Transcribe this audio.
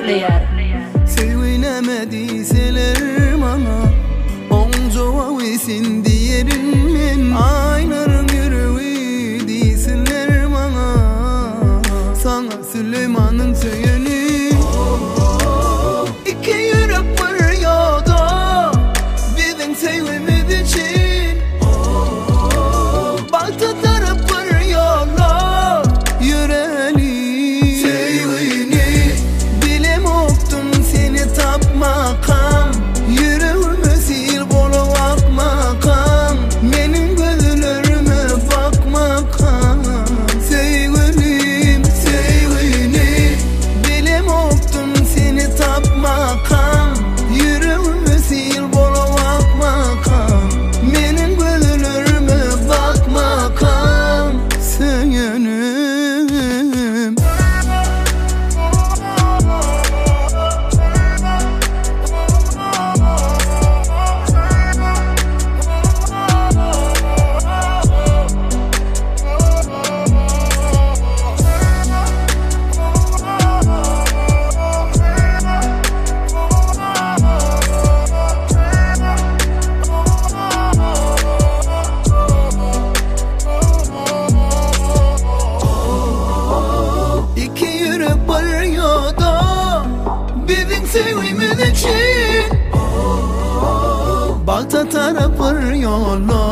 player. Sevinemediyseler bana Onca vesin diyerin men Aynarın yüreği değilsinler bana Sana Süleyman'ın söyeni İki yürek var ya da Bizim sevmemiz için Balta taraf var yola Yüreğini Sevini Bilem oktun seni tapmakam Yüreğime sil bulup makam Benim gözlerime bakmakam Sevgilim, sevgini Bilem oktun seni tapmakam Yüreğime sil bulup makam Benim gözlerime bakmakam Sevgilim Sevgimiz için Balta tarafır yola